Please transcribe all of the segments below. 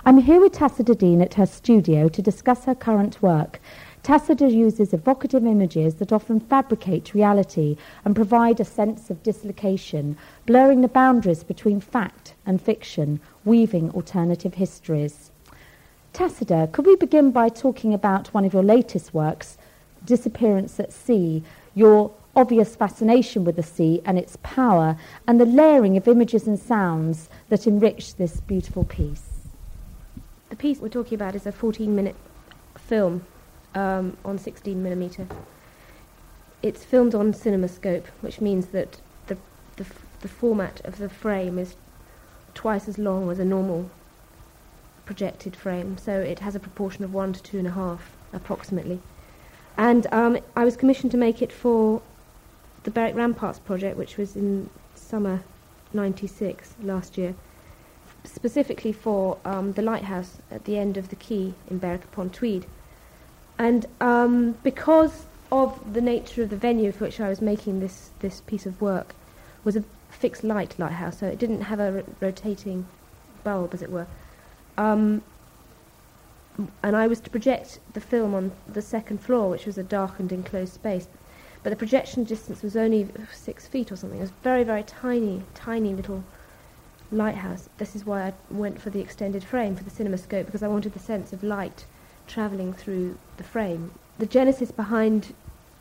I'm here with Tacita Dean at her studio to discuss her current work. Tacita uses evocative images that often fabricate reality and provide a sense of dislocation, blurring the boundaries between fact and fiction, weaving alternative histories. Tacita, could we begin by talking about one of your latest works, Disappearance at Sea, your obvious fascination with the sea and its power, and the layering of images and sounds that enrich this beautiful piece? The piece we're talking about is a 14-minute film on 16mm. It's filmed on CinemaScope, which means that the format of the frame is twice as long as a normal projected frame, so it has a proportion of 1 to 2.5 approximately. And I was commissioned to make it for the Berwick Ramparts project, which was in summer 96 last year, specifically for the lighthouse at the end of the quay in Berwick upon Tweed. And because of the nature of the venue for which I was making this piece of work, was a fixed light lighthouse, so it didn't have a rotating bulb, as it were. And I was to project the film on the second floor, which was a darkened enclosed space. But the projection distance was only 6 feet or something. It was very, very tiny, tiny little lighthouse. This is why I went for the extended frame for the CinemaScope, because I wanted the sense of light travelling through the frame. The genesis behind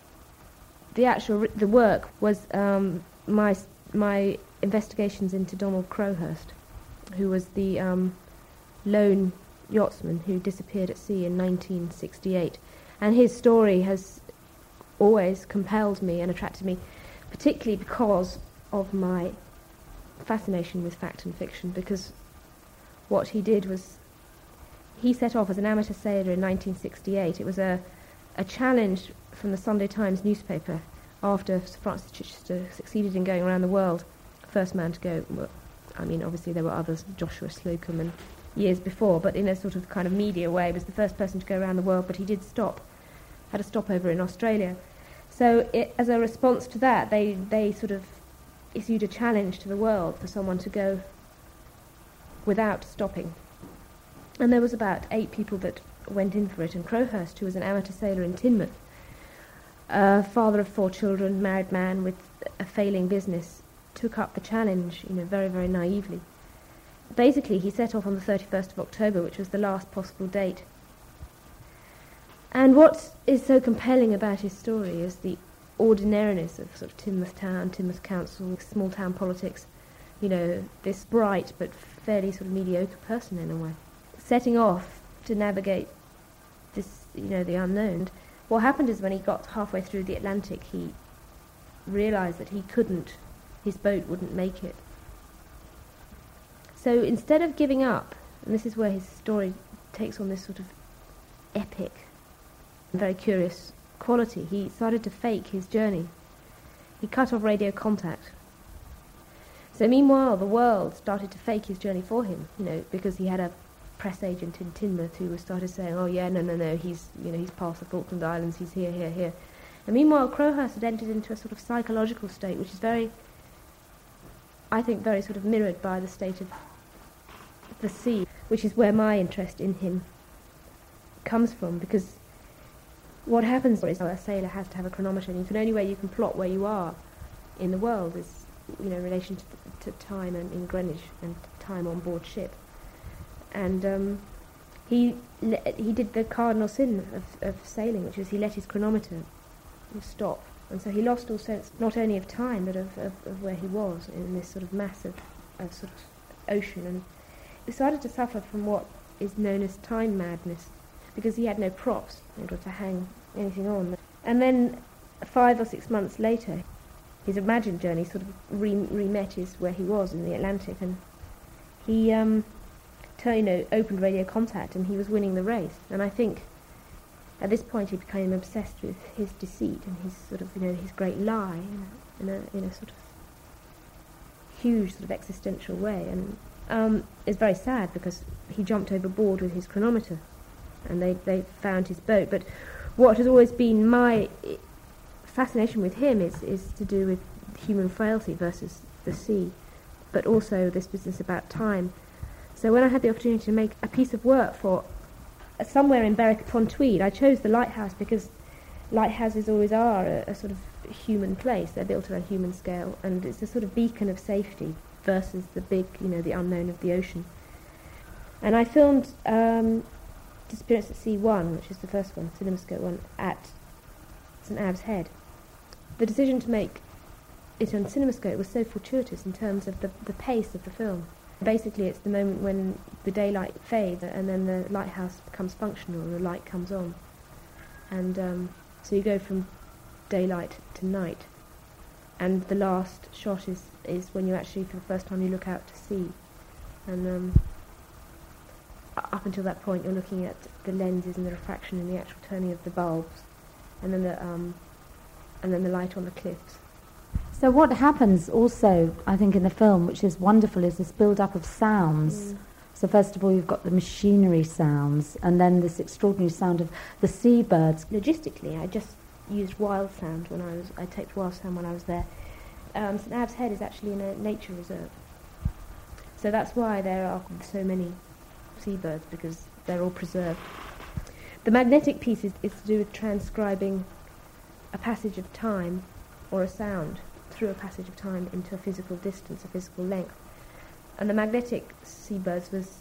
the work was my investigations into Donald Crowhurst, who was the lone yachtsman who disappeared at sea in 1968. And his story has always compelled me and attracted me, particularly because of my fascination with fact and fiction, because what he did was he set off as an amateur sailor in 1968. It was a challenge from the Sunday Times newspaper after Sir Francis Chichester succeeded in going around the world. First man to go. Well, I mean, obviously there were others, Joshua Slocum and years before, but in a sort of kind of media way, was the first person to go around the world, but he did had a stopover in Australia. So as a response to that, they sort of issued a challenge to the world for someone to go without stopping. And there was about 8 people that went in for it, and Crowhurst, who was an amateur sailor in Teignmouth, father of 4 children, married man with a failing business, took up the challenge, very, very naively. Basically, he set off on the 31st of October, which was the last possible date. And what is so compelling about his story is the ordinariness of sort of Teignmouth Town, Teignmouth Council, small town politics, this bright but fairly sort of mediocre person in a way, setting off to navigate this, the unknown. What happened is when he got halfway through the Atlantic, he realised that his boat wouldn't make it. So instead of giving up, and this is where his story takes on this sort of epic, very curious quality, he started to fake his journey. He cut off radio contact. So meanwhile, the world started to fake his journey for him, because he had a press agent in Teignmouth who started saying, oh yeah, no, he's past the Falkland Islands, he's here. And meanwhile, Crowhurst had entered into a sort of psychological state, which is very sort of mirrored by the state of the sea, which is where my interest in him comes from, because what happens is a sailor has to have a chronometer, and the only way you can plot where you are in the world is, in relation to time and in Greenwich and time on board ship. And he did the cardinal sin of sailing, which was he let his chronometer stop, and so he lost all sense not only of time but of where he was in this sort of massive sort of ocean, and he started to suffer from what is known as time madness, because he had no props in order to hang anything on. And then 5 or 6 months later, his imagined journey sort of re-met where he was in the Atlantic, and he opened radio contact, and he was winning the race. And I think at this point he became obsessed with his deceit and his sort of his great lie in a sort of huge sort of existential way. And it's very sad because he jumped overboard with his chronometer, and they found his boat. But what has always been my fascination with him is to do with human frailty versus the sea, but also this business about time. So when I had the opportunity to make a piece of work for somewhere in Berwick-upon-Tweed, I chose the lighthouse because lighthouses always are a sort of human place. They're built on a human scale, and it's a sort of beacon of safety versus the big, the unknown of the ocean. And I filmed Disappearance at Sea 1, which is the first one, CinemaScope 1, at St Abbs Head. The decision to make it on CinemaScope was so fortuitous in terms of the pace of the film. Basically, it's the moment when the daylight fades and then the lighthouse becomes functional and the light comes on. And so you go from daylight to night. And the last shot is when you actually, for the first time, you look out to sea. And up until that point, you're looking at the lenses and the refraction and the actual turning of the bulbs, and then the light on the cliffs. So what happens also, I think, in the film, which is wonderful, is this build-up of sounds. So first of all, you've got the machinery sounds, and then this extraordinary sound of the seabirds. Logistically, I just used wild sound I taped wild sound when I was there. St Abbs Head is actually in a nature reserve. So that's why there are so many seabirds, because they're all preserved. The magnetic piece is to do with transcribing a passage of time or a sound through a passage of time into a physical distance, a physical length. And the magnetic seabirds was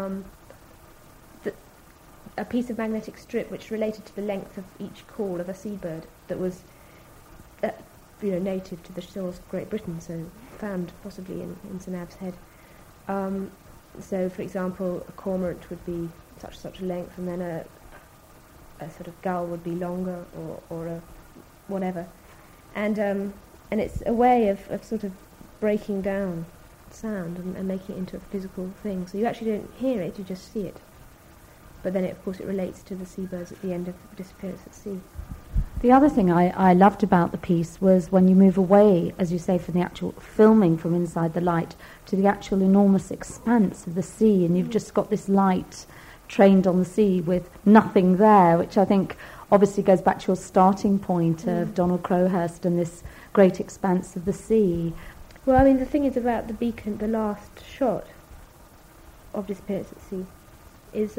a piece of magnetic strip which related to the length of each call of a seabird that was native to the shores of Great Britain, so found possibly in St Abbs Head. So, for example, a cormorant would be such a length, and then a sort of gull would be longer, or a whatever. And it's a way of sort of breaking down sound and making it into a physical thing. So you actually don't hear it, you just see it. But then, of course, it relates to the seabirds at the end of Disappearance at Sea. The other thing I loved about the piece was when you move away, as you say, from the actual filming from inside the light to the actual enormous expanse of the sea, and you've just got this light trained on the sea with nothing there, which I think obviously goes back to your starting point of Donald Crowhurst and this great expanse of the sea. Well, I mean, the thing is about the beacon, the last shot of Disappearance at Sea is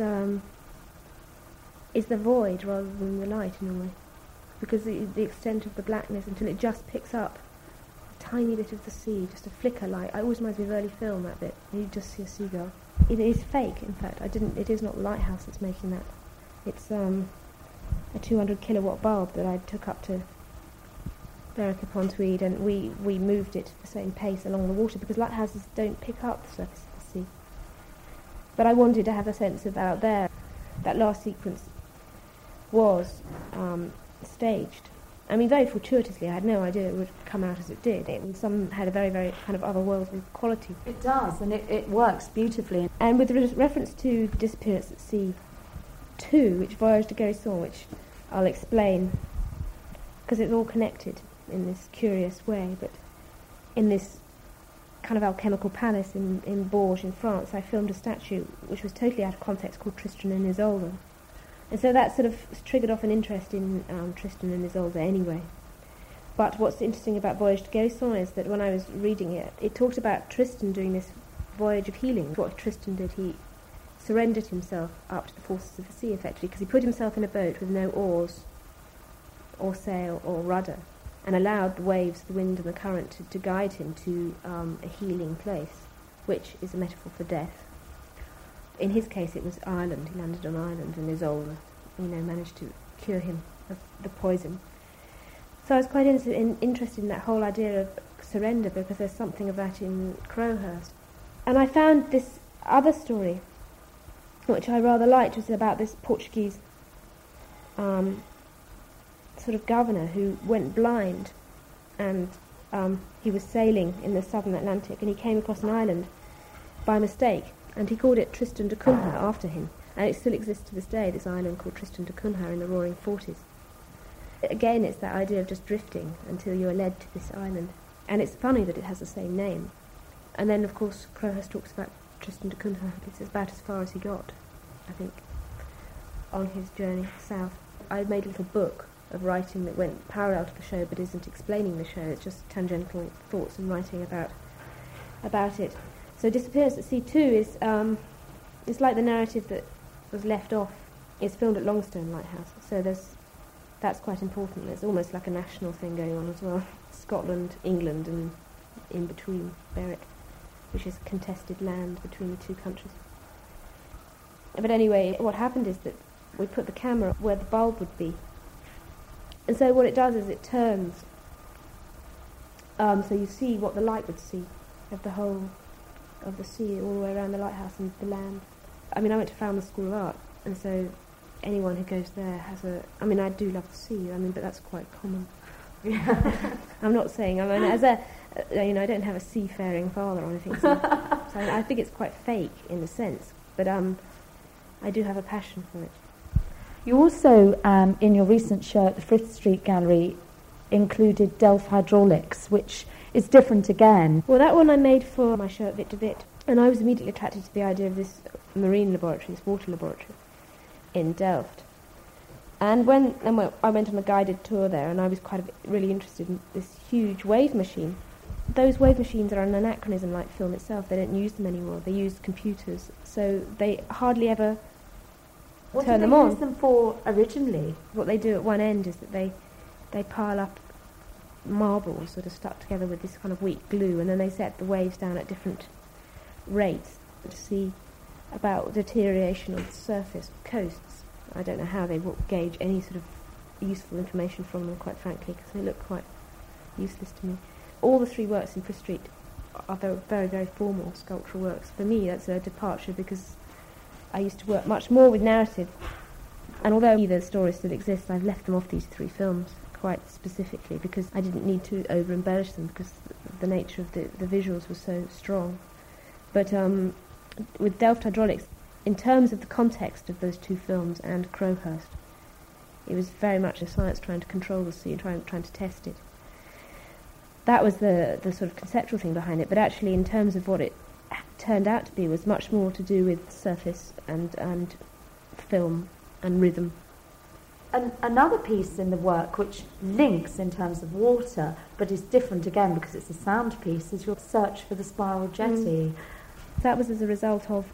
the void rather than the light in a way. Because the extent of the blackness until it just picks up a tiny bit of the sea, just a flicker light. It always reminds me of early film, that bit. You just see a seagull. It is fake, in fact. It is not the lighthouse that's making that. It's a 200 kilowatt bulb that I took up to Berwick-upon-Tweed, and we moved it at the same pace along the water because lighthouses don't pick up the surface of the sea. But I wanted to have a sense of out there. That last sequence was staged. I mean, very fortuitously. I had no idea it would come out as it did. Some had a very, very kind of otherworldly quality. It does, and it works beautifully. And with reference to Disappearance at Sea 2, which Voyage de Guérison, which I'll explain, because it's all connected in this curious way, but in this kind of alchemical palace in Bourges in France, I filmed a statue which was totally out of context called Tristan and Isolde. And so that sort of triggered off an interest in Tristan and Isolde anyway. But what's interesting about Voyage de Guérison is that when I was reading it, it talked about Tristan doing this voyage of healing. What Tristan did, he surrendered himself up to the forces of the sea, effectively, because he put himself in a boat with no oars or sail or rudder, and allowed the waves, the wind and the current to guide him to a healing place, which is a metaphor for death. In his case, it was Ireland. He landed on Ireland, and Isolde, managed to cure him of the poison. So I was quite interested in that whole idea of surrender, because there's something of that in Crowhurst. And I found this other story, which I rather liked, was about this Portuguese sort of governor who went blind, and he was sailing in the southern Atlantic, and he came across an island by mistake, and he called it Tristan da Cunha after him, and it still exists to this day, this island called Tristan da Cunha in the Roaring Forties. Again, it's that idea of just drifting until you're led to this island, and it's funny that it has the same name. And then, of course, Crowhurst talks about Tristan da Cunha. It's about as far as he got, I think, on his journey south. I made a little book of writing that went parallel to the show but isn't explaining the show. It's just tangential thoughts and writing about it. So Disappearance at Sea 2 is It's like the narrative that was left off is filmed at Longstone Lighthouse, so that's quite important. There's almost like a national thing going on as well. Scotland, England, and in between Berwick, which is contested land between the two countries. But anyway, what happened is that we put the camera where the bulb would be. And so what it does is it turns. So you see what the light would see of the whole of the sea all the way around the lighthouse and the land. I mean, I went to Falmouth School of Art, and so anyone who goes there has a... I mean, I do love the sea, but that's quite common. I'm not saying... I mean, as a... I don't have a seafaring father or anything, so I think it's quite fake in a sense, but I do have a passion for it. You also, in your recent show at the Frith Street Gallery, included Delft Hydraulics, which is different again. Well, that one I made for my show at Bit to Bit, and I was immediately attracted to the idea of this marine laboratory, this water laboratory in Delft. And when I went on a guided tour there, and I was really interested in this huge wave machine. Those wave machines are an anachronism like film itself. They don't use them anymore. They use computers, so they hardly ever turn them on. What did they use them for originally? What they do at one end is that they pile up marbles that are stuck together with this kind of weak glue, and then they set the waves down at different rates to see about deterioration of the surface of coasts. I don't know how they will gauge any sort of useful information from them, quite frankly, because they look quite useless to me. All the three works in Frith Street are very, very formal sculptural works. For me, that's a departure because I used to work much more with narrative, and although the stories still exist, I've left them off these three films quite specifically because I didn't need to over-embellish them because the nature of the visuals was so strong. But with Delft Hydraulics, in terms of the context of those two films and Crowhurst, it was very much a science trying to control the sea and trying to test it. That was the sort of conceptual thing behind it, but actually in terms of what it turned out to be was much more to do with surface and film and rhythm. Another piece in the work which links in terms of water but is different again because it's a sound piece is your search for the spiral jetty. That was as a result of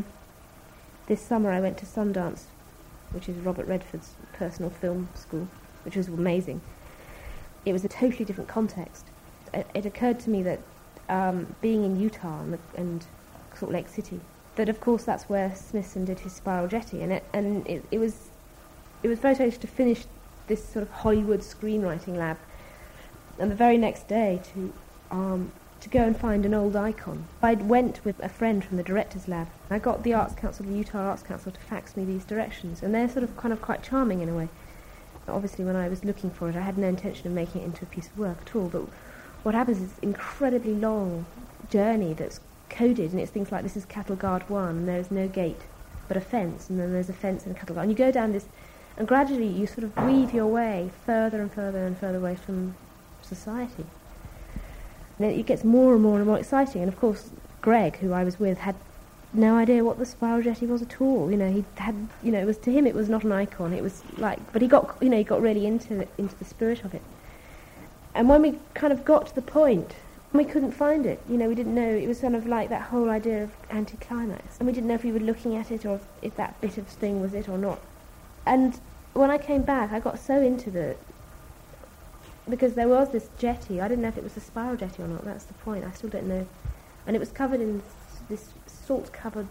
this summer I went to Sundance, which is Robert Redford's personal film school, which was amazing. It was a totally different context. It occurred to me that being in Utah and Salt Lake City, that of course that's where Smithson did his spiral jetty, and it was very strange to finish this sort of Hollywood screenwriting lab, and the very next day to go and find an old icon. I went with a friend from the director's lab. I got the Utah Arts Council to fax me these directions, and they're sort of kind of quite charming in a way. Obviously, when I was looking for it, I had no intention of making it into a piece of work at all, but what happens is an incredibly long journey that's coded, and it's things like this is Cattle Guard 1, and there's no gate, but a fence, and then there's a fence and a cattle guard. And you go down this, and gradually you sort of weave your way further and further and further away from society. And it gets more and more and more exciting, and of course Greg, who I was with, had no idea what the spiral jetty was at all. He had, it was, to him it was not an icon, it was like, but he got really into the spirit of it. And when we kind of got to the point, we couldn't find it. We didn't know. It was kind of like that whole idea of anticlimax. And we didn't know if we were looking at it or if that bit of thing was it or not. And when I came back, I got so into because there was this jetty. I didn't know if it was a spiral jetty or not. That's the point. I still don't know. And it was covered in this salt-covered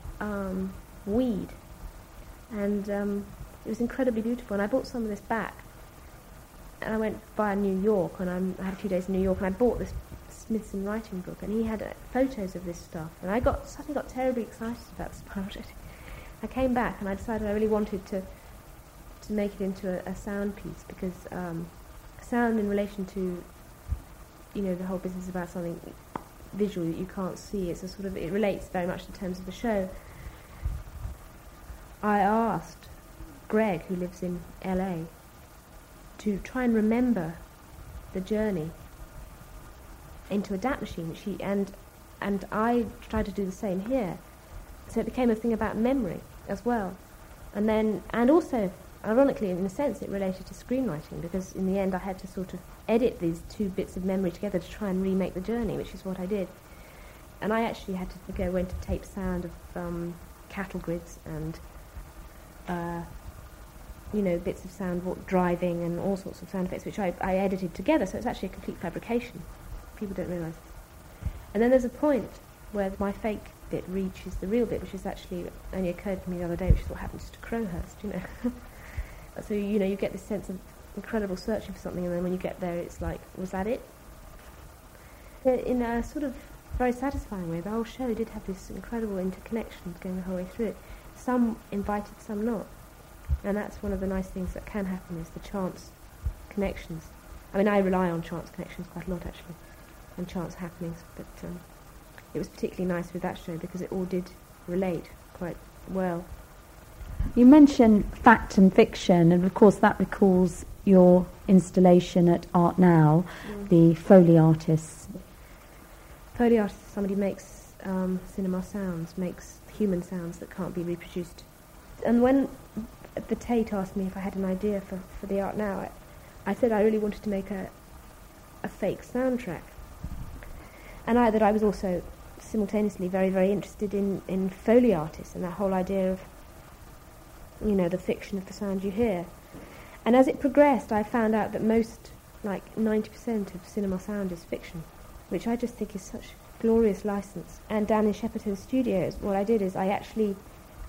weed. And it was incredibly beautiful. And I bought some of this back. And I went via New York, and I had a few days in New York, and I bought this Smithson writing book, and he had photos of this stuff, and I suddenly got terribly excited about the spiral jetty. I came back, and I decided I really wanted to make it into a sound piece, because sound in relation to, the whole business about something visual that you can't see, it relates very much in terms of the show. I asked Greg, who lives in LA, to try and remember the journey into a DAT machine, and I tried to do the same here. So it became a thing about memory as well. And also, ironically, in a sense, it related to screenwriting, because in the end I had to sort of edit these two bits of memory together to try and remake the journey, which is what I did. And I actually had to go into tape sound of cattle grids and bits of sound, driving and all sorts of sound effects, which I edited together, so it's actually a complete fabrication. People don't realise this. And then there's a point where my fake bit reaches the real bit, which is actually only occurred to me the other day, which is what happens to Crowhurst, So, you get this sense of incredible searching for something, and then when you get there, it's like, was that it? In a sort of very satisfying way, the whole show did have this incredible interconnection going the whole way through it. Some invited, some not. And that's one of the nice things that can happen, is the chance connections. I mean, I rely on chance connections quite a lot, actually, and chance happenings, but it was particularly nice with that show because it all did relate quite well. You mentioned fact and fiction, and of course that recalls your installation at Art Now, the Foley Artists. Foley Artists is somebody who makes cinema sounds, makes human sounds that can't be reproduced. And when the Tate asked me if I had an idea for the Art Now, I said I really wanted to make a fake soundtrack. And that I was also simultaneously very, very interested in Foley artists and that whole idea of, the fiction of the sound you hear. And as it progressed, I found out that most, 90% of cinema sound is fiction, which I just think is such glorious license. And down in Shepperton Studios, what I did is I actually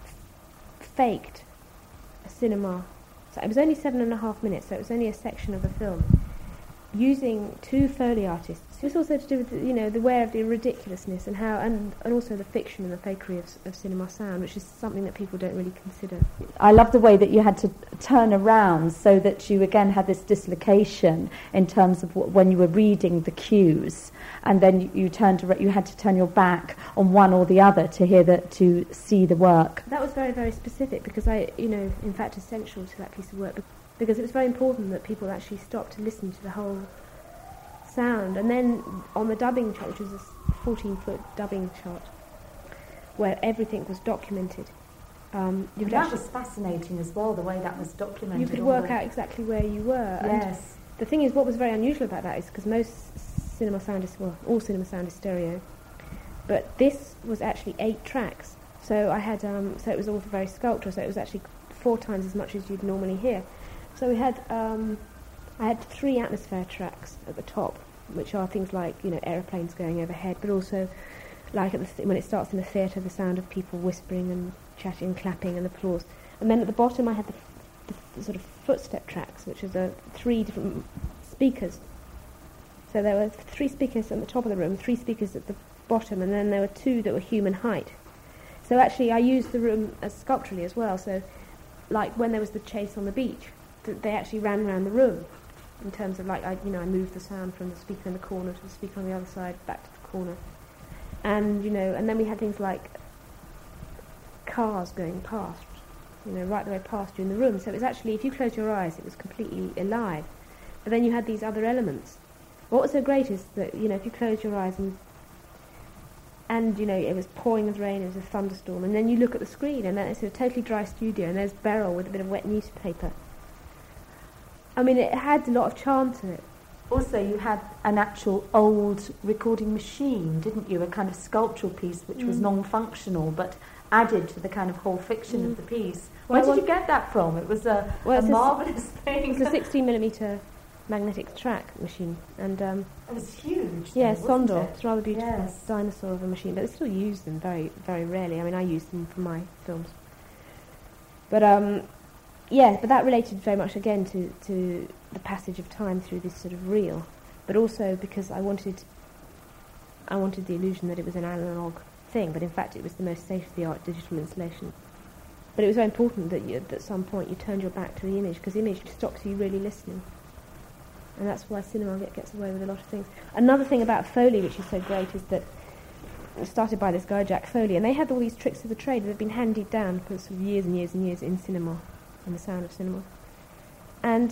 faked a cinema. So it was only 7.5 minutes, so it was only a section of a film, using 2 Foley artists. It was also to do with, the way of the ridiculousness and how, and also the fiction and the fakery of cinema sound, which is something that people don't really consider. I love the way that you had to turn around so that you again had this dislocation in terms of when you were reading the cues, and then you had to turn your back on one or the other to see the work. That was very, very specific because in fact, essential to that piece of work, because it was very important that people actually stopped to listen to the whole sound. And then on the dubbing chart, which was a 14-foot dubbing chart, where everything was documented, that was fascinating as well, the way that was documented. You could work out exactly where you were. Yes. And the thing is, what was very unusual about that is because most cinema sound is, all cinema sound is stereo, but this was actually 8 tracks. So I had, so it was all very sculptural, so it was actually 4 times as much as you'd normally hear. So we had, I had 3 atmosphere tracks at the top, which are things like, aeroplanes going overhead, but also, like when it starts in the theatre, the sound of people whispering and chatting, clapping and applause. And then at the bottom I had the sort of footstep tracks, which are the 3 different speakers. So there were 3 speakers at the top of the room, 3 speakers at the bottom, and then there were 2 that were human height. So actually I used the room as sculpturally as well, so like when there was the chase on the beach, they actually ran around the room in terms of I moved the sound from the speaker in the corner to the speaker on the other side, back to the corner. And, and then we had things like cars going past, right the way past you in the room. So it was actually, if you close your eyes, it was completely alive. But then you had these other elements. What was so great is that, if you close your eyes and it was pouring with rain, it was a thunderstorm, and then you look at the screen and then it's a totally dry studio and there's Beryl with a bit of wet newspaper. I mean, it had a lot of charm to it. Also, you had an actual old recording machine, didn't you? A kind of sculptural piece which was non-functional but added to the kind of whole fiction of the piece. Where did you get that from? It was a marvellous thing. It's a 16mm magnetic track machine. And it was huge. Yeah, wasn't Sondor. it? It's a rather beautiful Yes. dinosaur of a machine, but they still use them very, very rarely. I mean, I use them for my films. But but that related very much again to the passage of time through this sort of reel, but also because I wanted the illusion that it was an analog thing, but in fact it was the most state-of-the-art digital installation. But it was very important that at some point you turned your back to the image, because the image stops you really listening. And that's why cinema gets away with a lot of things. Another thing about Foley, which is so great, is that it started by this guy, Jack Foley, and they had all these tricks of the trade that have been handed down for sort of years and years and years in cinema, and the sound of cinema. And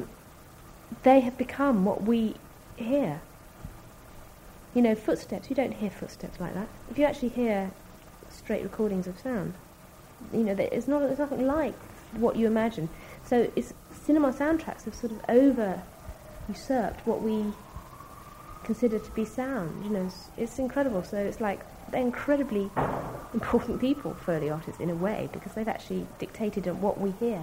they have become what we hear. Footsteps, you don't hear footsteps like that. If you actually hear straight recordings of sound, there's nothing like what you imagine. So cinema soundtracks have sort of usurped what we consider to be sound. It's incredible. So it's like they're incredibly important people for the artists in a way, because they've actually dictated what we hear.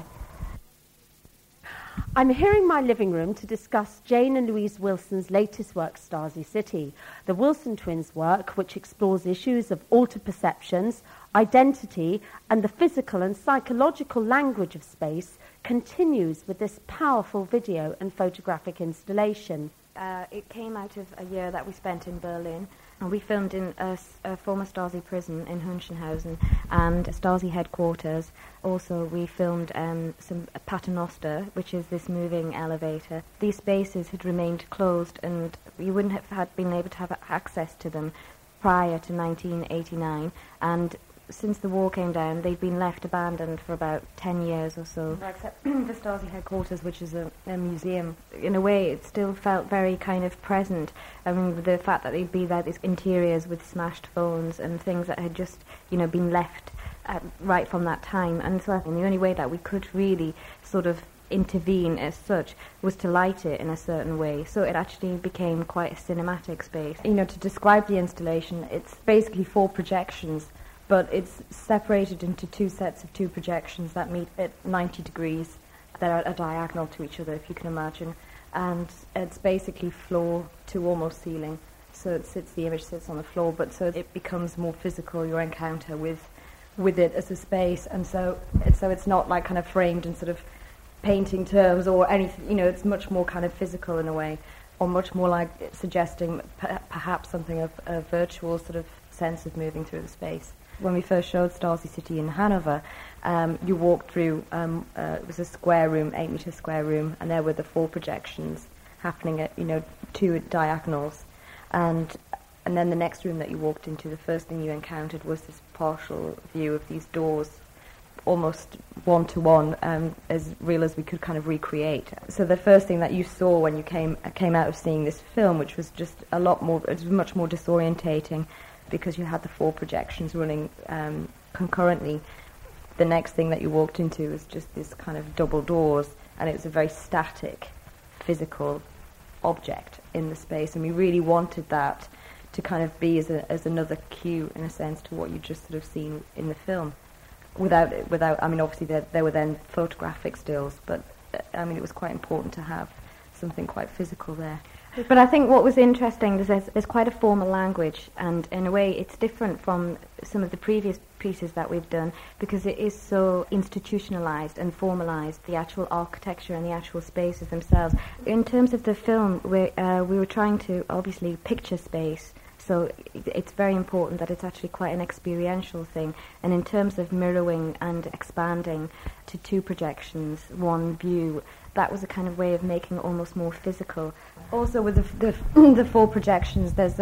I'm here in my living room to discuss Jane and Louise Wilson's latest work, Stasi City. The Wilson twins' work, which explores issues of altered perceptions, identity, and the physical and psychological language of space, continues with this powerful video and photographic installation. It came out of a year that we spent in Berlin. And we filmed in a former Stasi prison in Hunschenhausen and Stasi headquarters. Also, we filmed some Paternoster, which is this moving elevator. These spaces had remained closed, and you wouldn't have been able to have access to them prior to 1989. And since the wall came down, they've been left abandoned for about 10 years or so. Except the Stasi headquarters, which is a museum. In a way, it still felt very kind of present. I mean, the fact that they'd be there, these interiors with smashed phones and things that had just, been left right from that time. And so the only way that we could really sort of intervene as such was to light it in a certain way. So it actually became quite a cinematic space. To describe the installation, it's basically 4 projections, but it's separated into 2 sets of 2 projections that meet at 90 degrees. They're at a diagonal to each other, if you can imagine. And it's basically floor to almost ceiling. So the image sits on the floor, but so it becomes more physical, your encounter with it as a space. And so it's not like kind of framed in sort of painting terms or anything, it's much more kind of physical in a way, or much more like suggesting perhaps something of a virtual sort of sense of moving through the space. When we first showed Stasi City in Hanover, you walked through, it was a square room, 8-meter square room, and there were the 4 projections happening at, 2 diagonals. And then the next room that you walked into, the first thing you encountered was this partial view of these doors, almost one-to-one, as real as we could kind of recreate. So the first thing that you saw when you came out of seeing this film, which was just it was much more disorientating, because you had the 4 projections running concurrently. The next thing that you walked into was just this kind of double doors, and it was a very static, physical object in the space, and we really wanted that to kind of be as another cue, in a sense, to what you just sort of seen in the film. Without, I mean, obviously there were then photographic stills, but I mean, it was quite important to have something quite physical there. But I think what was interesting is there's quite a formal language, and in a way it's different from some of the previous pieces that we've done, because it is so institutionalized and formalized, the actual architecture and the actual spaces themselves. In terms of the film, we were trying to obviously picture space, so it's very important that it's actually quite an experiential thing. And in terms of mirroring and expanding to 2 projections, 1 view, that was a kind of way of making it almost more physical. Also, with the 4 projections, there's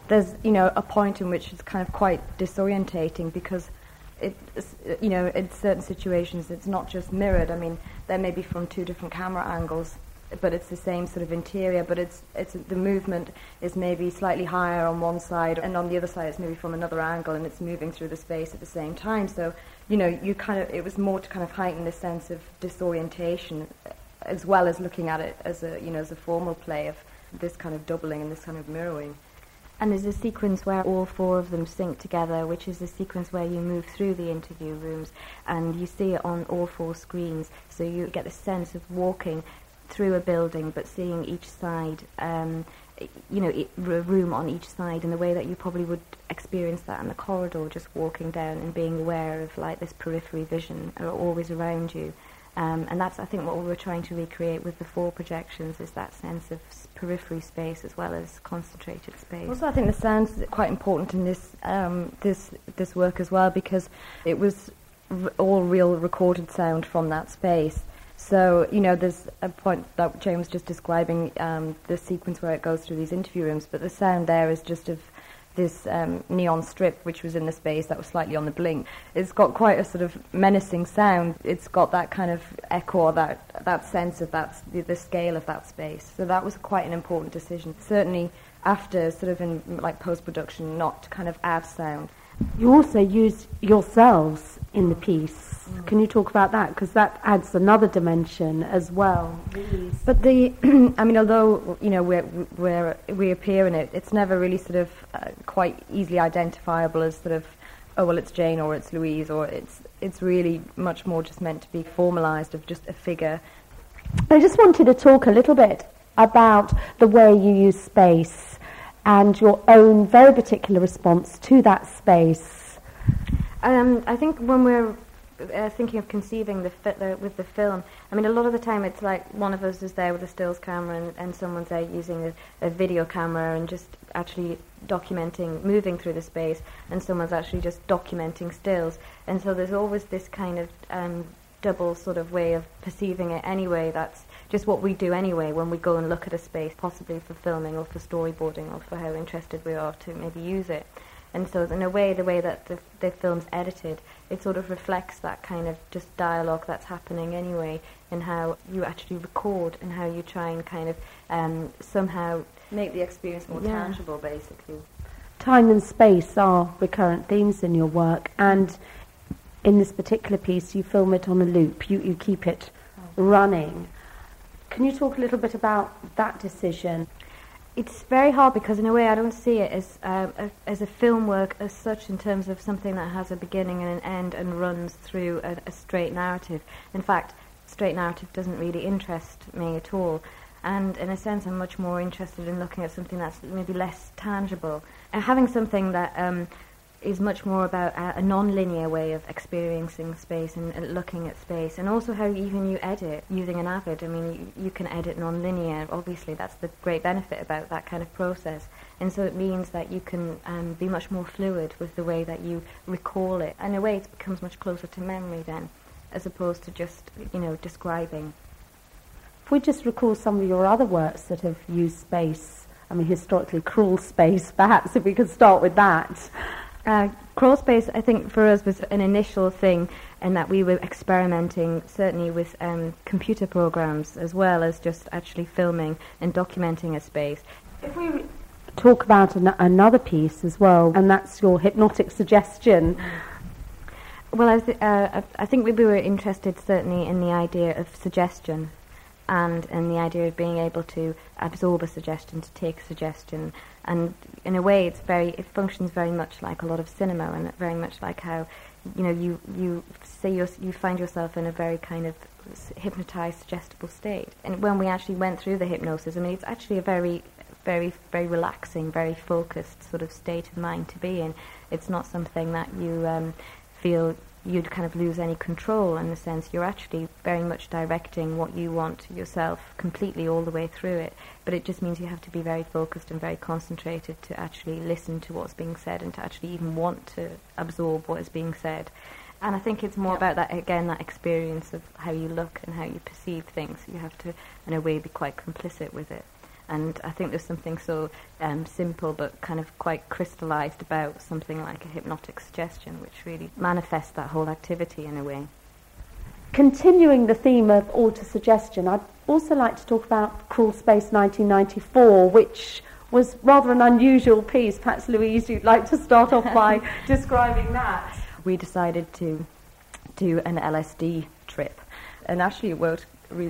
a point in which it's kind of quite disorientating, because it's, in certain situations it's not just mirrored. I mean, they may be from 2 different camera angles, but it's the same sort of interior, but it's the movement is maybe slightly higher on one side, and on the other side it's maybe from another angle, and it's moving through the space at the same time. So it was more to kind of heighten the sense of disorientation, as well as looking at it as a formal play of this kind of doubling and this kind of mirroring. And there's a sequence where all 4 of them sync together, which is a sequence where you move through the interview rooms and you see it on all 4 screens, so you get the sense of walking through a building but seeing each side, a room on each side, in the way that you probably would experience that in the corridor, just walking down and being aware of like this periphery vision always around you. And that's, I think, what we were trying to recreate with the 4 projections, is that sense of periphery space as well as concentrated space. Also, I think the sound is quite important in this work as well, because it was all real recorded sound from that space. So, there's a point that Jane was just describing, the sequence where it goes through these interview rooms, but the sound there is just of this neon strip which was in the space that was slightly on the blink. It's got quite a sort of menacing sound. It's got that kind of echo, or that sense of the scale of that space. So that was quite an important decision. Certainly after sort of in like post-production, not to kind of add sound. You also used yourselves in the piece. Can you talk about that? Because that adds another dimension as well. But I mean, although we appear in it, it's never really sort of quite easily identifiable as sort of, oh, well, it's Jane or it's Louise, or it's really much more just meant to be formalised of just a figure. I just wanted to talk a little bit about the way you use space and your own very particular response to that space. I think when we're thinking of conceiving with the film, I mean, a lot of the time it's like one of us is there with a stills camera and someone's there using a video camera and just actually documenting, moving through the space, and someone's actually just documenting stills. And so there's always this kind of double sort of way of perceiving it anyway. That's just what we do anyway when we go and look at a space, possibly for filming or for storyboarding or for how interested we are to maybe use it. And so in a way, the way that the film's edited, it sort of reflects that kind of just dialogue that's happening anyway, and how you actually record and how you try and kind of somehow make the experience more tangible, basically. Time and space are recurrent themes in your work, and in this particular piece you film it on a loop, you keep it running. Can you talk a little bit about that decision? It's very hard because in a way I don't see it as a film work as such, in terms of something that has a beginning and an end and runs through a straight narrative. In fact, straight narrative doesn't really interest me at all. And in a sense I'm much more interested in looking at something that's maybe less tangible. And having something that is much more about a non-linear way of experiencing space and looking at space, and also how even you edit using an Avid. I mean, you can edit non-linear. Obviously, that's the great benefit about that kind of process. And so it means that you can be much more fluid with the way that you recall it. In a way, it becomes much closer to memory then, as opposed to just, describing. If we just recall some of your other works that have used space, I mean, historically cruel space, perhaps, if we could start with that. Crawl space, I think, for us was an initial thing, and that we were experimenting certainly with computer programs as well as just actually filming and documenting a space. If we talk about another piece as well, and that's your hypnotic suggestion. Well, I think we were interested certainly in the idea of suggestion, and in the idea of being able to absorb a suggestion, to take a suggestion. And in a way it functions very much like a lot of cinema, and very much like how you find yourself in a very kind of hypnotized, suggestible state. And when we actually went through the hypnosis, I mean, it's actually a very, very, very relaxing, very focused sort of state of mind to be in. It's not something that you feel you'd kind of lose any control. In the sense, you're actually very much directing what you want yourself completely all the way through it. But it just means you have to be very focused and very concentrated to actually listen to what's being said, and to actually even want to absorb what is being said. And I think it's more about that, again, that experience of how you look and how you perceive things. You have to, in a way, be quite complicit with it. And I think there's something so simple but kind of quite crystallized about something like a hypnotic suggestion, which really manifests that whole activity in a way. Continuing the theme of autosuggestion, I'd also like to talk about Crawl Space 1994, which was rather an unusual piece. Perhaps, Louise, you'd like to start off by describing that. We decided to do an LSD trip, and actually it worked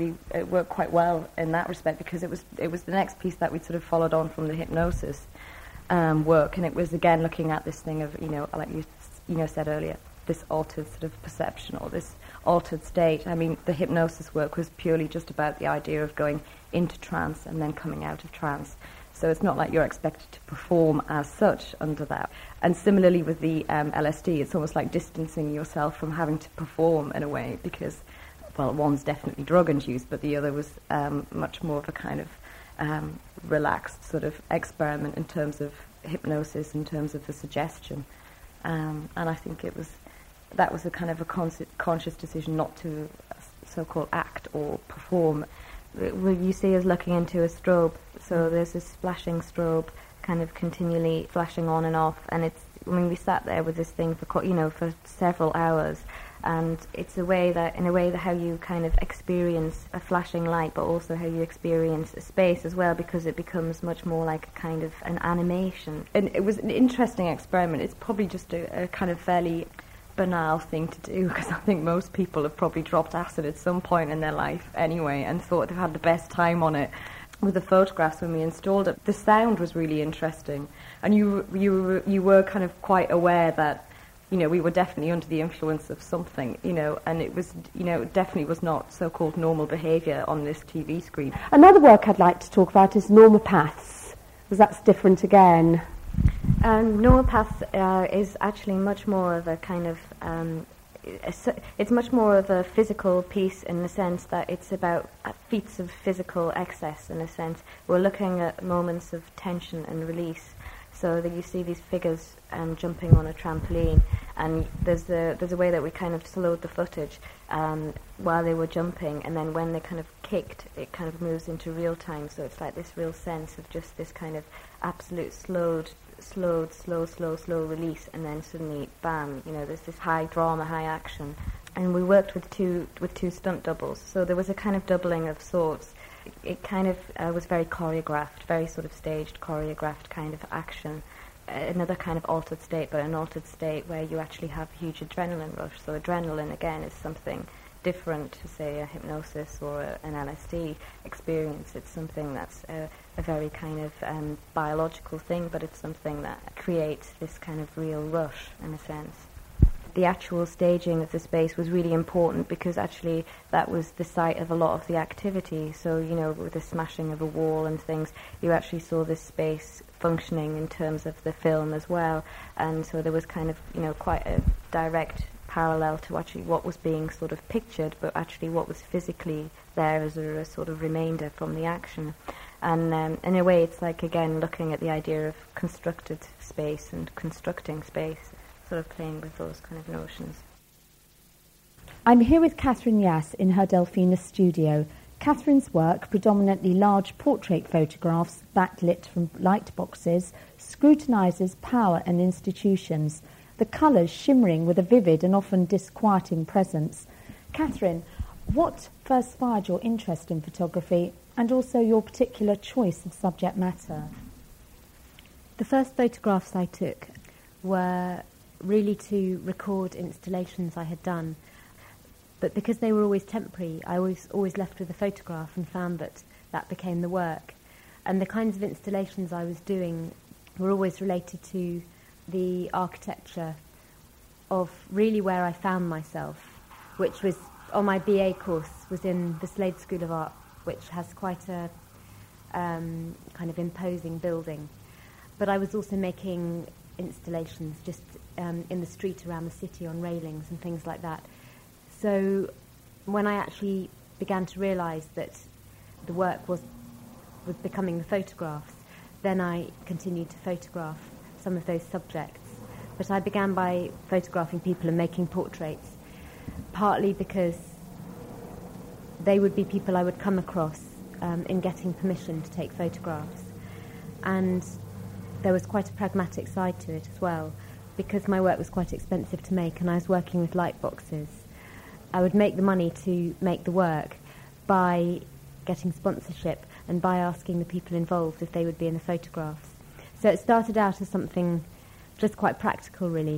quite well in that respect, because it was the next piece that we sort of followed on from the hypnosis work, and it was again looking at this thing of, like you said earlier, this altered sort of perception, or this altered state. I mean, the hypnosis work was purely just about the idea of going into trance and then coming out of trance. So it's not like you're expected to perform as such under that. And similarly with the LSD, it's almost like distancing yourself from having to perform in a way, because, well, one's definitely drug-induced, but the other was much more of a kind of relaxed sort of experiment in terms of hypnosis, in terms of the suggestion. And I think that was a kind of a conscious decision not to so-called act or perform. You see us looking into a strobe, so there's this flashing strobe kind of continually flashing on and off, and we sat there with this thing for several hours. And it's in a way that how you kind of experience a flashing light, but also how you experience a space as well, because it becomes much more like a kind of an animation. And it was an interesting experiment. It's probably just a kind of fairly banal thing to do, because I think most people have probably dropped acid at some point in their life anyway, and thought they've had the best time on it. with the photographs when we installed it. The sound was really interesting, and you were kind of quite aware that, you know, we were definitely under the influence of something, you know, and it was, you know, definitely was not so-called normal behaviour on this TV screen. Another work I'd like to talk about is Normopaths, because that's different again. Normopaths is actually much more of a kind of it's much more of a physical piece in the sense that it's about feats of physical excess. In a sense, we're looking at moments of tension and release. So that you see these figures jumping on a trampoline, and there's a way that we kind of slowed the footage while they were jumping, and then when they kind of kicked, it kind of moves into real time. So it's like this real sense of just this kind of absolute slow release, and then suddenly, bam! You know, there's this high drama, high action. And we worked with two stunt doubles, so there was a kind of doubling of sorts. It kind of was very choreographed, very sort of staged, choreographed kind of action. Another kind of altered state, but an altered state where you actually have a huge adrenaline rush. So adrenaline, again, is something different to, say, a hypnosis or an LSD experience. It's something that's a very kind of biological thing, but it's something that creates this kind of real rush, in a sense. The actual staging of the space was really important because actually that was the site of a lot of the activity. So, you know, with the smashing of a wall and things, you actually saw this space functioning in terms of the film as well. And so there was kind of, you know, quite a direct parallel to actually what was being sort of pictured, but actually what was physically there as a sort of remainder from the action. And in a way, it's like, again, looking at the idea of constructed space and constructing space, sort of playing with those kind of notions. I'm here with Catherine Yass in her Delphina studio. Catherine's work, predominantly large portrait photographs backlit from light boxes, scrutinises power and institutions, the colours shimmering with a vivid and often disquieting presence. Catherine, what first inspired your interest in photography and also your particular choice of subject matter? The first photographs I took were really to record installations I had done, but because they were always temporary, I was always left with a photograph and found that became the work. And the kinds of installations I was doing were always related to the architecture of really where I found myself, which was on my BA course, was in the Slade School of Art, which has quite a kind of imposing building. But I was also making installations just in the street around the city on railings and things like that. So when I actually began to realise that the work was becoming the photographs, then I continued to photograph some of those subjects. But I began by photographing people and making portraits, partly because they would be people I would come across in getting permission to take photographs. And there was quite a pragmatic side to it as well, because my work was quite expensive to make and I was working with light boxes. I would make the money to make the work by getting sponsorship and by asking the people involved if they would be in the photographs. So it started out as something just quite practical, really.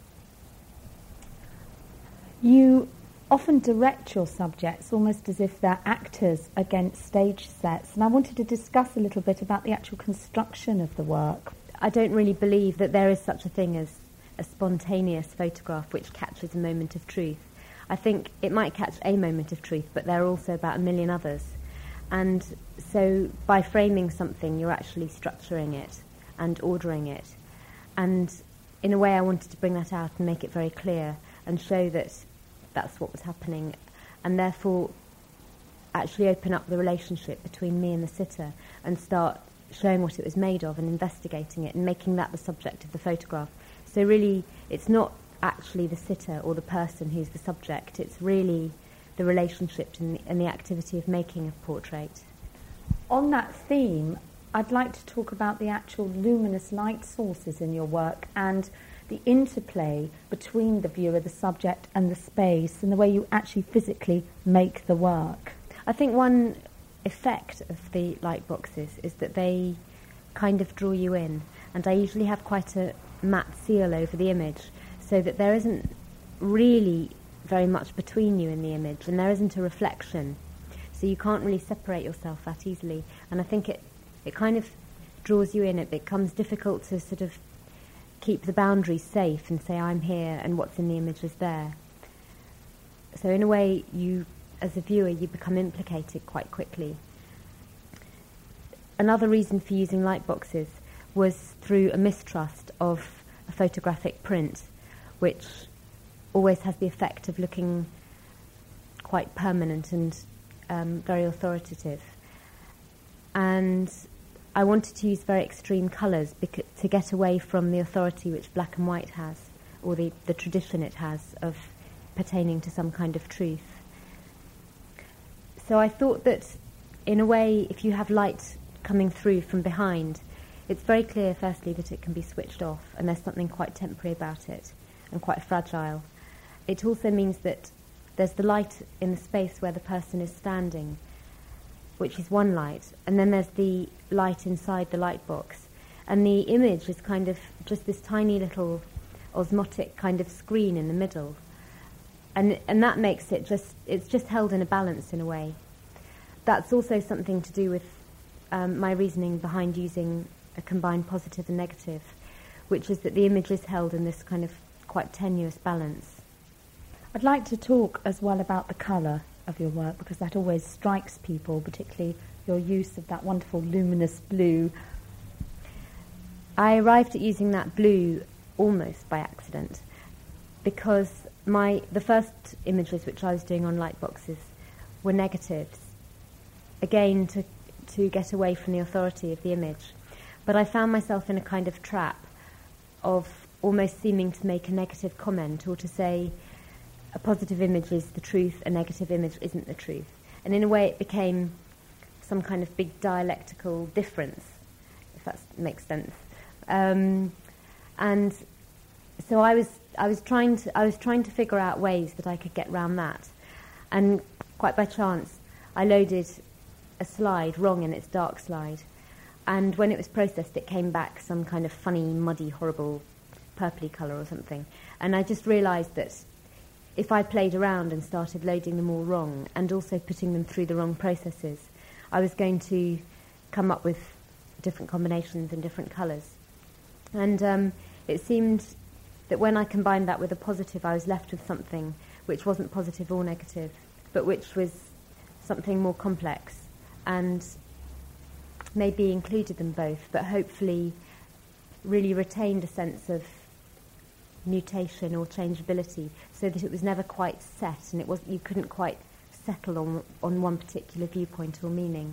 You often direct your subjects almost as if they're actors against stage sets, and I wanted to discuss a little bit about the actual construction of the work. I don't really believe that there is such a thing as a spontaneous photograph which catches a moment of truth. I think it might catch a moment of truth, but there are also about a million others. And so by framing something, you're actually structuring it and ordering it. And in a way, I wanted to bring that out and make it very clear and show that that's what was happening, and therefore actually open up the relationship between me and the sitter and start showing what it was made of and investigating it and making that the subject of the photograph. So really, it's not actually the sitter or the person who's the subject, it's really the relationship and the activity of making a portrait. On that theme, I'd like to talk about the actual luminous light sources in your work and the interplay between the viewer, the subject and the space and the way you actually physically make the work. I think one effect of the light boxes is that they kind of draw you in, and I usually have quite a matte seal over the image so that there isn't really very much between you and the image and there isn't a reflection. So you can't really separate yourself that easily. And I think it kind of draws you in. It becomes difficult to sort of keep the boundaries safe and say, I'm here and what's in the image is there. So in a way, you, as a viewer, you become implicated quite quickly. Another reason for using light boxes was through a mistrust of a photographic print, which always has the effect of looking quite permanent and very authoritative. And I wanted to use very extreme colours to get away from the authority which black and white has, or the tradition it has of pertaining to some kind of truth. So I thought that, in a way, if you have light coming through from behind, it's very clear, firstly, that it can be switched off, and there's something quite temporary about it, and quite fragile. It also means that there's the light in the space where the person is standing, which is one light, and then there's the light inside the light box. And the image is kind of just this tiny little osmotic kind of screen in the middle. And that makes it it's just held in a balance in a way. That's also something to do with my reasoning behind using a combined positive and negative, which is that the image is held in this kind of quite tenuous balance. I'd like to talk as well about the colour of your work, because that always strikes people, particularly your use of that wonderful luminous blue. I arrived at using that blue almost by accident, because the first images which I was doing on light boxes were negatives, again to get away from the authority of the image. But I found myself in a kind of trap of almost seeming to make a negative comment, or to say a positive image is the truth, a negative image isn't the truth. And in a way it became some kind of big dialectical difference, if that makes sense. And so I was trying to figure out ways that I could get around that. And quite by chance, I loaded a slide wrong in its dark slide. And when it was processed, it came back some kind of funny, muddy, horrible, purpley colour or something. And I just realised that if I played around and started loading them all wrong, and also putting them through the wrong processes, I was going to come up with different combinations and different colours. And it seemed that when I combined that with a positive, I was left with something which wasn't positive or negative, but which was something more complex, and maybe included them both, but hopefully really retained a sense of mutation or changeability, so that it was never quite set, and you couldn't quite settle on one particular viewpoint or meaning.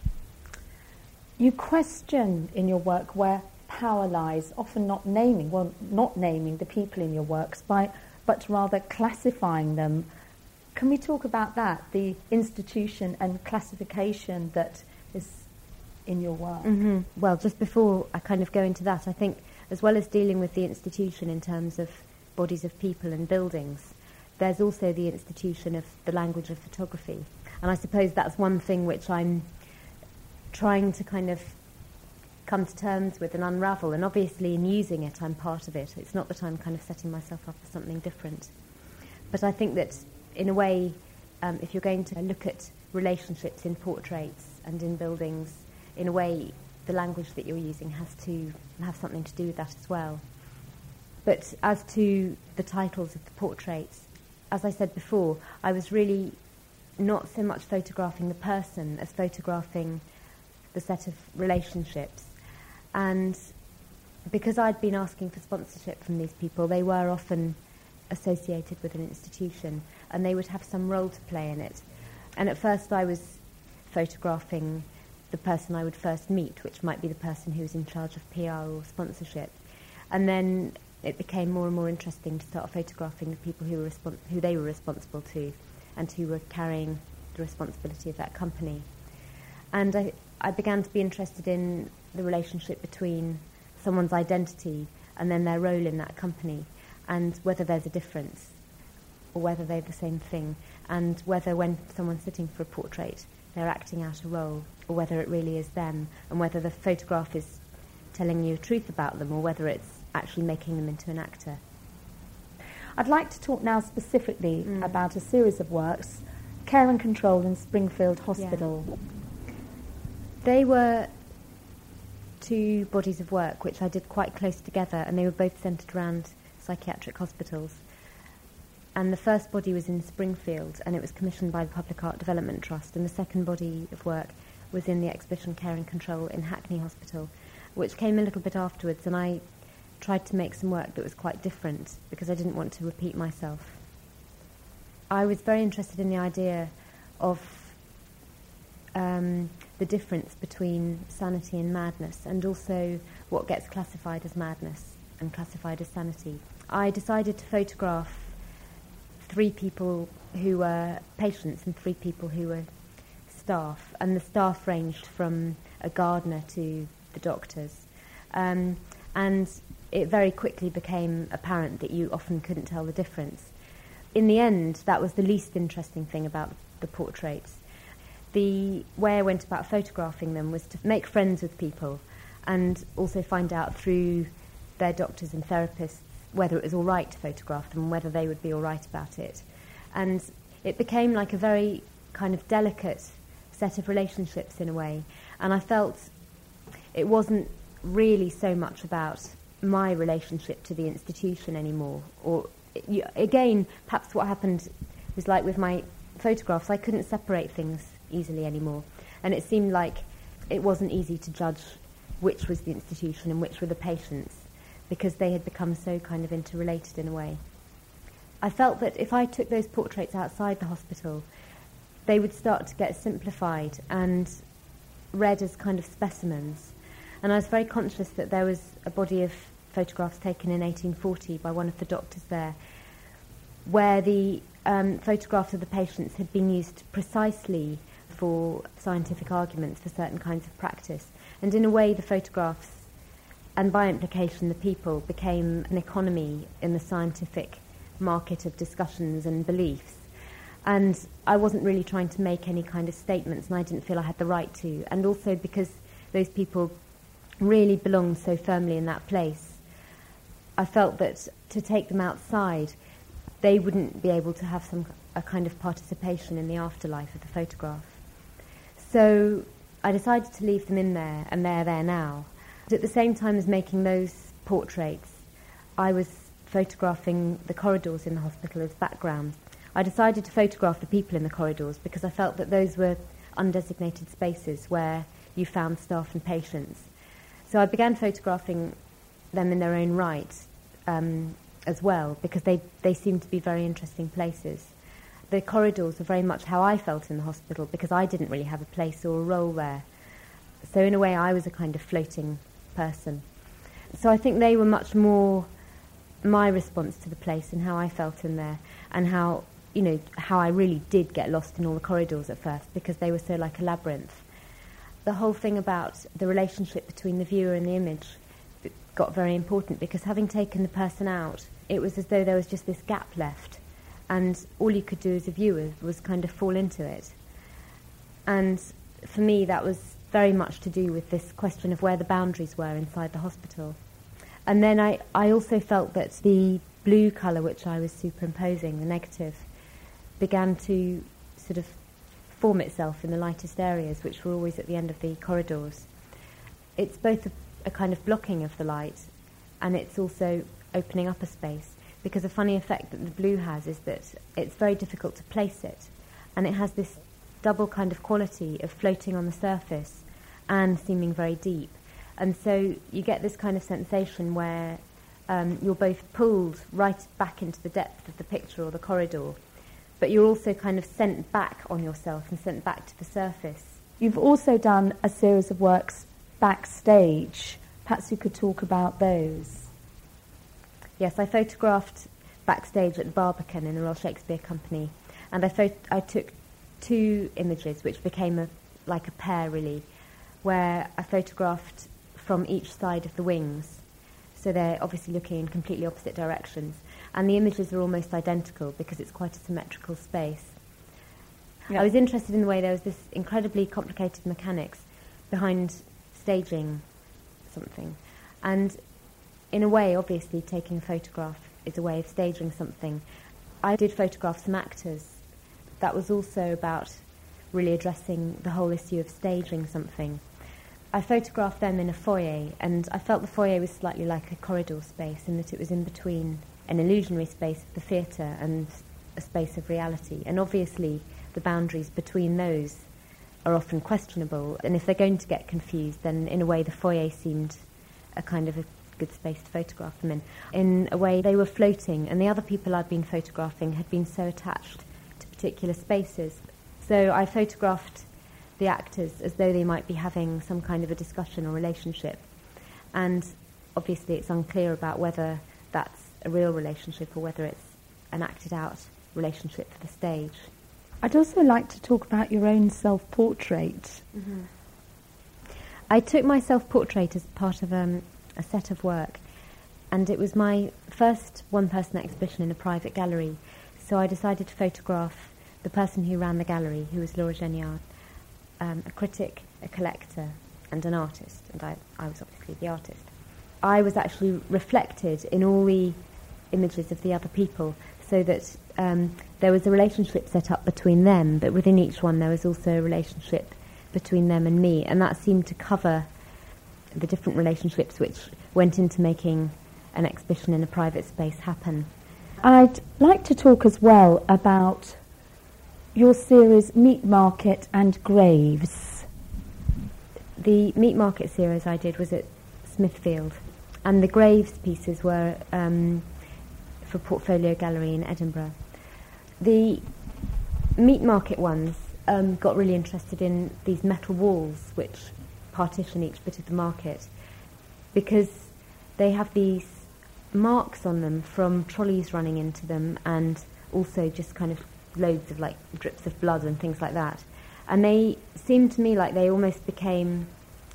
You question in your work where power lies, often not naming the people in your works, but rather classifying them. Can we talk about that, the institution and classification that is in your work? Mm-hmm. Well, just before I kind of go into that, I think as well as dealing with the institution in terms of bodies of people and buildings, there's also the institution of the language of photography. And I suppose that's one thing which I'm trying to kind of come to terms with and unravel. And obviously in using it, I'm part of it. It's not that I'm kind of setting myself up as something different. But I think that in a way, if you're going to look at relationships in portraits and in buildings, in a way, the language that you're using has to have something to do with that as well. But as to the titles of the portraits, as I said before, I was really not so much photographing the person as photographing the set of relationships. And because I'd been asking for sponsorship from these people, they were often associated with an institution, and they would have some role to play in it. And at first I was photographing the person I would first meet, which might be the person who was in charge of PR or sponsorship. And then it became more and more interesting to start photographing the people who they were responsible to, and who were carrying the responsibility of that company. And I began to be interested in the relationship between someone's identity and then their role in that company, and whether there's a difference or whether they're the same thing, and whether when someone's sitting for a portrait they're acting out a role, or whether it really is them, and whether the photograph is telling you a truth about them, or whether it's actually making them into an actor. I'd like to talk now specifically about a series of works Care and Control in Springfield Hospital. They were two bodies of work which I did quite close together, and they were both centred around psychiatric hospitals. And the first body was in Springfield, and it was commissioned by the Public Art Development Trust, and the second body of work was in the exhibition Care and Control in Hackney Hospital, which came a little bit afterwards, and I tried to make some work that was quite different because I didn't want to repeat myself. I was very interested in the idea of the difference between sanity and madness, and also what gets classified as madness and classified as sanity. I decided to photograph 3 people who were patients and 3 people who were staff, and the staff ranged from a gardener to the doctors. And it very quickly became apparent that you often couldn't tell the difference. In the end, that was the least interesting thing about the portraits. The way I went about photographing them was to make friends with people and also find out through their doctors and therapists whether it was all right to photograph them and whether they would be all right about it. And it became like a very kind of delicate set of relationships in a way. And I felt it wasn't really so much about my relationship to the institution anymore. Or again, perhaps what happened was like with my photographs, I couldn't separate things easily anymore. And it seemed like it wasn't easy to judge which was the institution and which were the patients, because they had become so kind of interrelated in a way. I felt that if I took those portraits outside the hospital, they would start to get simplified and read as kind of specimens. And I was very conscious that there was a body of photographs taken in 1840 by one of the doctors there, where the photographs of the patients had been used precisely for scientific arguments for certain kinds of practice. And in a way, the photographs, and by implication the people, became an economy in the scientific market of discussions and beliefs. And I wasn't really trying to make any kind of statements, and I didn't feel I had the right to. And also because those people really belonged so firmly in that place, I felt that to take them outside, they wouldn't be able to have a kind of participation in the afterlife of the photograph. So I decided to leave them in there, and they're there now. But at the same time as making those portraits, I was photographing the corridors in the hospital as background. I decided to photograph the people in the corridors because I felt that those were undesignated spaces where you found staff and patients. So I began photographing them in their own right as well, because they seemed to be very interesting places. The corridors were very much how I felt in the hospital, because I didn't really have a place or a role there. So in a way, I was a kind of floating person. So I think they were much more my response to the place and how I felt in there, and how I really did get lost in all the corridors at first, because they were so like a labyrinth. The whole thing about the relationship between the viewer and the image got very important, because having taken the person out, it was as though there was just this gap left, and all you could do as a viewer was kind of fall into it. And for me, that was very much to do with this question of where the boundaries were inside the hospital. And then I also felt that the blue colour which I was superimposing, the negative, began to sort of form itself in the lightest areas, which were always at the end of the corridors. It's both a kind of blocking of the light, and it's also opening up a space, because a funny effect that the blue has is that it's very difficult to place it, and it has this double kind of quality of floating on the surface and seeming very deep. And so you get this kind of sensation where you're both pulled right back into the depth of the picture or the corridor, but you're also kind of sent back on yourself and sent back to the surface. You've also done a series of works backstage. Perhaps you could talk about those. Yes, I photographed backstage at the Barbican in the Royal Shakespeare Company, and I took 2 images which became like a pair really, where I photographed from each side of the wings, so they're obviously looking in completely opposite directions, and the images are almost identical because it's quite a symmetrical space. Yeah. I was interested in the way there was this incredibly complicated mechanics behind staging something, and in a way, obviously, taking a photograph is a way of staging something. I did photograph some actors that was also about really addressing the whole issue of staging something. I photographed them in a foyer, and I felt the foyer was slightly like a corridor space in that it was in between an illusionary space of the theatre and a space of reality. And obviously the boundaries between those are often questionable, and if they're going to get confused, then in a way the foyer seemed a kind of a good space to photograph them in. In a way they were floating, and the other people I'd been photographing had been so attached to particular spaces. So I photographed the actors as though they might be having some kind of a discussion or relationship. And obviously it's unclear about whether that's a real relationship or whether it's an acted out relationship for the stage. I'd also like to talk about your own self-portrait. Mm-hmm. I took my self-portrait as part of a set of work, and it was my first one-person exhibition in a private gallery, so I decided to photograph the person who ran the gallery, who was Laura Geniard, a critic, a collector, and an artist, and I was obviously the artist. I was actually reflected in all the images of the other people, so that there was a relationship set up between them, but within each one there was also a relationship between them and me, and that seemed to cover the different relationships which went into making an exhibition in a private space happen. I'd like to talk as well about your series Meat Market and Graves. The Meat Market series I did was at Smithfield, and the Graves pieces were for Portfolio Gallery in Edinburgh. The Meat Market ones got really interested in these metal walls which partition each bit of the market, because they have these marks on them from trolleys running into them, and also just kind of loads of like drips of blood and things like that. And they seemed to me like they almost became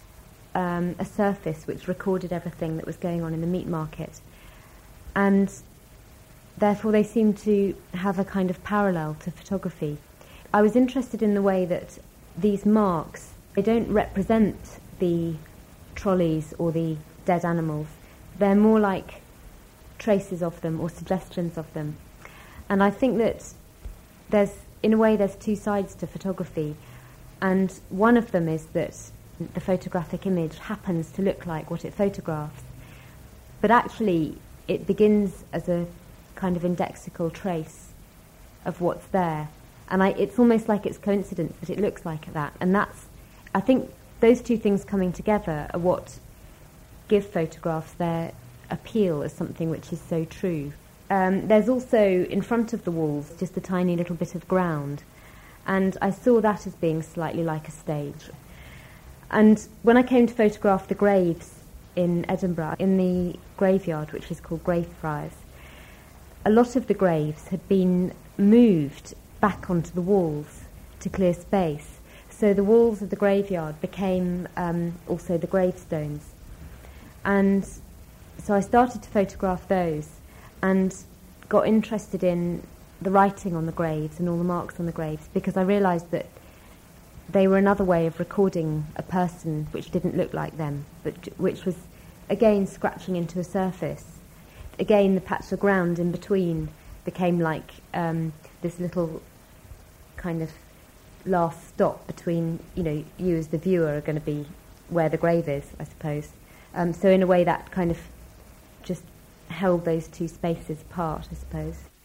a surface which recorded everything that was going on in the meat market, and therefore they seemed to have a kind of parallel to photography. I was interested in the way that these marks, they don't represent the trolleys or the dead animals. They're more like traces of them or suggestions of them. And I think that in a way there's two sides to photography, and one of them is that the photographic image happens to look like what it photographs, but actually it begins as a kind of indexical trace of what's there, and it's almost like it's coincidence that it looks like that, and I think those two things coming together are what give photographs their appeal as something which is so true. There's also, in front of the walls, just a tiny little bit of ground, and I saw that as being slightly like a stage. And when I came to photograph the graves in Edinburgh, in the graveyard, which is called Greyfriars, a lot of the graves had been moved back onto the walls to clear space. So the walls of the graveyard became also the gravestones. And so I started to photograph those and got interested in the writing on the graves and all the marks on the graves, because I realised that they were another way of recording a person which didn't look like them, but which was, again, scratching into a surface. Again, the patch of ground in between became like this little kind of last stop between, you as the viewer are going to be where the grave is, I suppose. So in a way that kind of just held those two spaces apart, I suppose.